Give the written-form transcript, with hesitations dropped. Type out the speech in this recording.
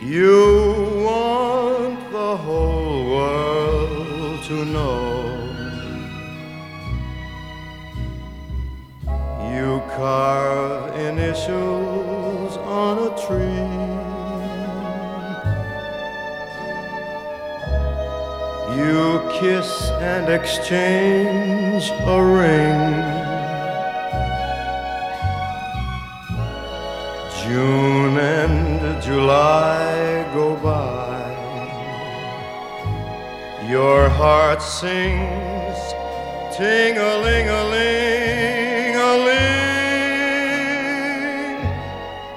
You want the whole world to know you carve initials on a tree. You kiss and exchange a ring. June and July go by. Your heart sings ting-a-ling-a-ling-a-ling.